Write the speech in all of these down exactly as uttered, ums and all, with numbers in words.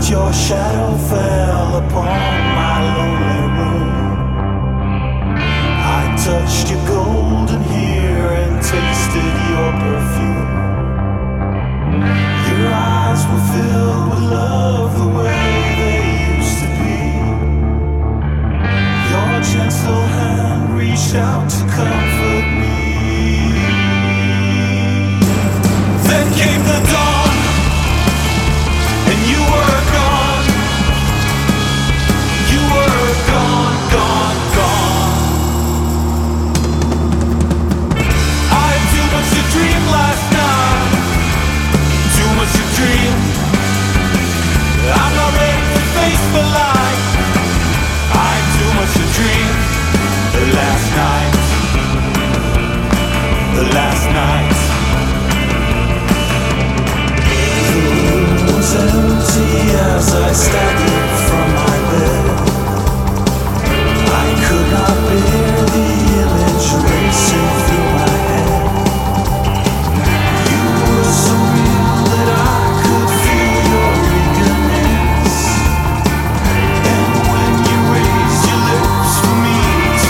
Your shadow fell upon my lonely room. I touched your golden hair and tasted your perfume. Your eyes were filled with love the way they used to be. Your gentle hand reached out to comfort me. Then came the dawn, and you were gone. You were gone, gone, gone. I had too much to dream last night. Too much to dream. I'm not ready to face the light. I had too much to dream. The last night. The last night. The room was empty as I staggered from my bed. I could not bear the image racing through my head. You were so real that I could feel your eagerness. And when you raised your lips for me to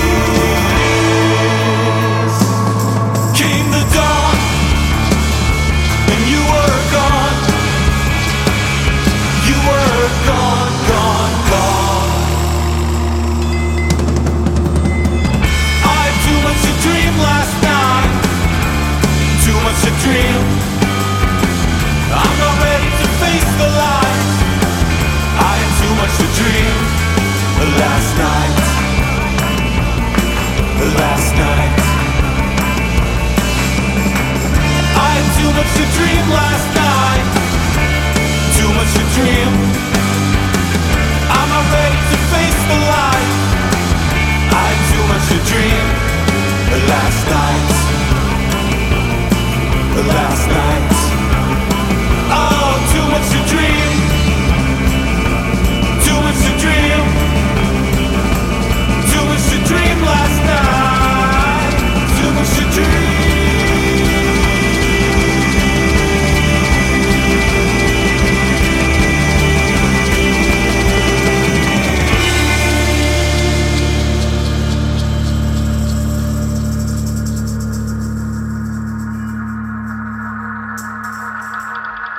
kiss, came the dawn, and you were gone. You were gone, gone, gone. I had too much to dream last night. Too much to dream. I'm not ready to face the light. I had too much to dream. The last night. The last night. I had too much to dream last night.